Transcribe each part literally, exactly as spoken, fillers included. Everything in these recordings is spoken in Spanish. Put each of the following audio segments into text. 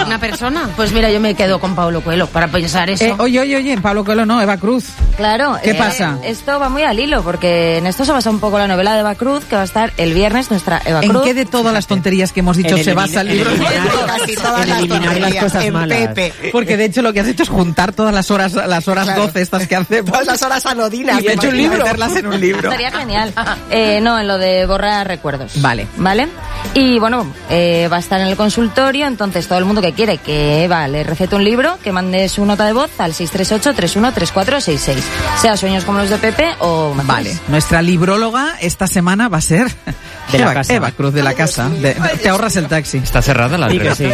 una persona. Pues mira, yo me quedo con Paulo Coelho para pensar eso. Eh, oye, oye, oye, Pablo Coelho no, Eva Cruz. Claro. ¿Qué eh, pasa? Esto va muy al hilo, porque en esto se basa un poco la novela de Eva Cruz, que va a estar el viernes, nuestra Eva Cruz. ¿En qué de todas las tonterías que hemos dicho se basa el libro? Casi todas las eliminar las cosas en malas. Pepe. Porque de hecho lo que has hecho es juntar todas las horas, las horas Claro. doce estas que hace. Todas las horas anodinas. Y he hecho un libro. Meterlas en un libro. Estaría genial. Eh, no, en lo de borrar recuerdos. Vale. ¿Vale? Y bueno, eh, va a estar en el consultorio, entonces todo el mundo que quiere que Eva le recete un libro, que mande su nota de voz al seis tres ocho, tres uno tres cuatro seis seis. Sea Sueños como los de Pepe o mejores. Vale, nuestra libróloga esta semana va a ser De la Eva, casa. Eva Cruz de la casa. De- te ahorras el taxi. Está cerrada la Sí, red. que sí.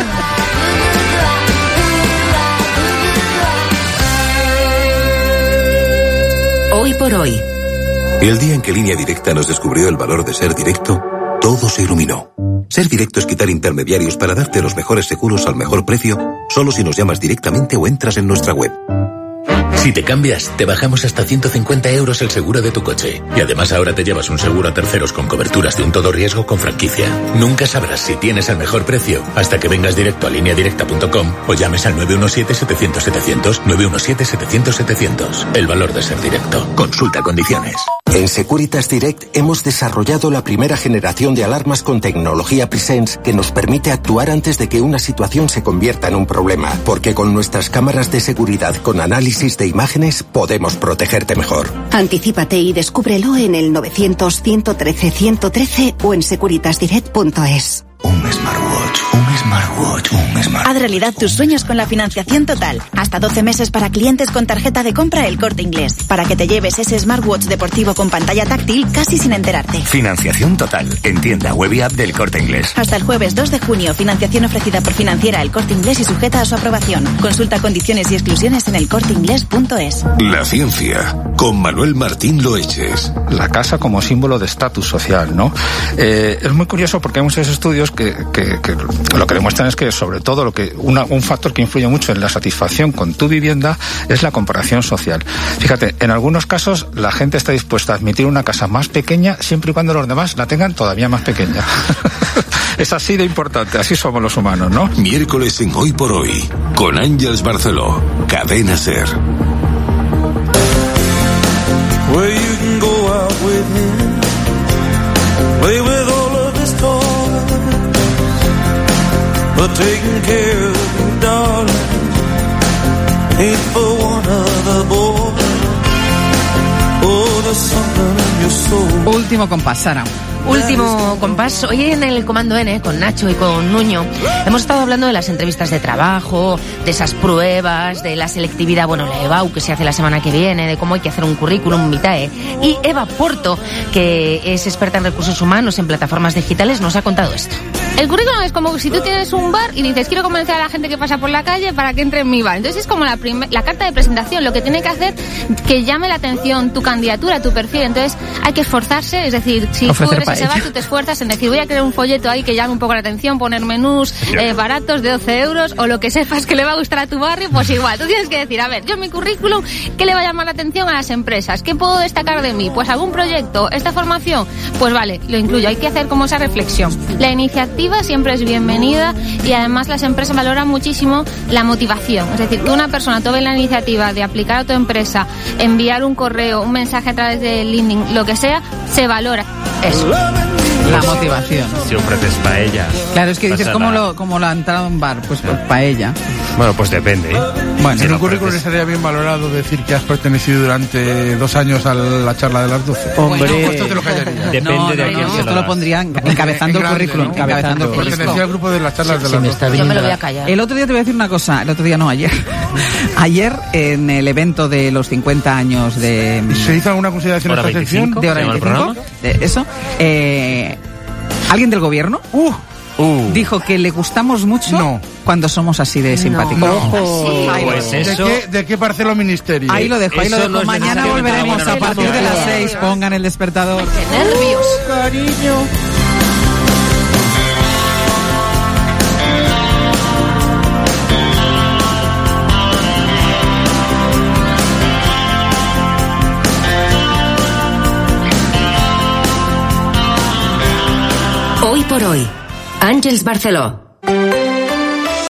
Hoy por hoy. El día en que Línea Directa nos descubrió el valor de ser directo, todo se iluminó. Ser directo es quitar intermediarios para darte los mejores seguros al mejor precio, solo si nos llamas directamente o entras en nuestra web. Si te cambias, te bajamos hasta ciento cincuenta euros el seguro de tu coche. Y además ahora te llevas un seguro a terceros con coberturas de un todo riesgo con franquicia. Nunca sabrás si tienes el mejor precio hasta que vengas directo a línea directa punto com o llames al nueve uno siete, setecientos, setecientos, nueve uno siete, setecientos, setecientos. El valor de ser directo. Consulta condiciones. En Securitas Direct hemos desarrollado la primera generación de alarmas con tecnología Presence que nos permite actuar antes de que una situación se convierta en un problema, porque con nuestras cámaras de seguridad con análisis de imágenes podemos protegerte mejor. Anticípate y descúbrelo en el novecientos, ciento trece, ciento trece o en securitas direct punto es. Un smartwatch, un smartwatch, un smartwatch. Haz realidad tus sueños con la financiación total. Hasta doce meses para clientes con tarjeta de compra El Corte Inglés. Para que te lleves ese smartwatch deportivo con pantalla táctil casi sin enterarte. Financiación total. En tienda web y app del Corte Inglés. Hasta el jueves dos de junio. Financiación ofrecida por Financiera El Corte Inglés y sujeta a su aprobación. Consulta condiciones y exclusiones en el corte inglés punto es. La ciencia, con Manuel Martín Loeches. La casa como símbolo de estatus social, ¿no? Eh, es muy curioso porque hay muchos estudios que, que, que lo que demuestran es que sobre todo lo que una, un factor que influye mucho en la satisfacción con tu vivienda es la comparación social. Fíjate, en algunos casos la gente está dispuesta a admitir una casa más pequeña siempre y cuando los demás la tengan todavía más pequeña. Es así de importante, así somos los humanos, ¿no? Miércoles en Hoy por Hoy, con Ángeles Barceló, Cadena SER. Where you can go out with him, play with all of his toys, but taking care of you, darling, ain't for one other boy. Oh, there's something in your soul. Último compás, Sara. Último compás. Hoy en el Comando N, con Nacho y con Nuño, hemos estado hablando de las entrevistas de trabajo, de esas pruebas, de la selectividad, bueno, la EBAU que se hace la semana que viene, de cómo hay que hacer un currículum vitae. Y Eva Porto, que es experta en recursos humanos en plataformas digitales, nos ha contado esto. El currículum es como si tú tienes un bar y dices, quiero convencer a la gente que pasa por la calle para que entre en mi bar. Entonces es como la, prim- la carta de presentación, lo que tiene que hacer que llame la atención tu candidatura, tu perfil. Entonces hay que esforzarse, es decir, si Ofrecer tú eres ese paella. bar, tú te esfuerzas en decir, voy a crear un folleto ahí que llame un poco la atención, poner menús eh, baratos de doce euros o lo que sepas que le va a gustar a tu barrio, pues igual. Tú tienes que decir, a ver, yo en mi currículum, ¿qué le va a llamar la atención a las empresas? ¿Qué puedo destacar de mí? Pues algún proyecto, esta formación, pues vale, lo incluyo. Hay que hacer como esa reflexión. La iniciativa siempre es bienvenida y además las empresas valoran muchísimo la motivación. Es decir, que una persona tome la iniciativa de aplicar a tu empresa, enviar un correo, un mensaje a través de LinkedIn, lo que sea, se valora eso. La motivación. Si ofreces paella. Claro, es que dices, pasa ¿cómo nada. lo, cómo lo ha entrado en un bar? Pues, pues paella. Bueno, pues depende, ¿eh? Bueno, En Si un currículum ofreces- estaría bien valorado decir que has pertenecido durante dos años a la charla de las doce. Hombre, Bueno, esto te lo callaría. Depende no, de no, a quién no, se esto lo lo das. pondrían encabezando En el grande, currículum. ¿no? Encabezando el Pertenecía al currículum. grupo de las charlas de se las me doce. está Yo viendo me lo voy la- a callar. El otro día te voy a decir una cosa, el otro día no, ayer. Ayer, en el evento de los cincuenta años de... ¿Se hizo alguna consideración Hora a esta sección? veinticinco. de hora ¿Se llama el veinticinco, de eso, eh, alguien del gobierno Uh, Uh, dijo que le gustamos mucho No. cuando somos así de simpáticos. No. Ojo. Ahí lo pues dejo. ¿De eso... qué, ¿De qué parcela ministerio? Ahí lo dejo, ahí lo Eso dejo. no es Mañana necesario. volveremos Bueno, a partir de las bueno. seis. Pongan el despertador. ¡Qué nervios! Cariño. Hoy por hoy, Ángeles Barceló.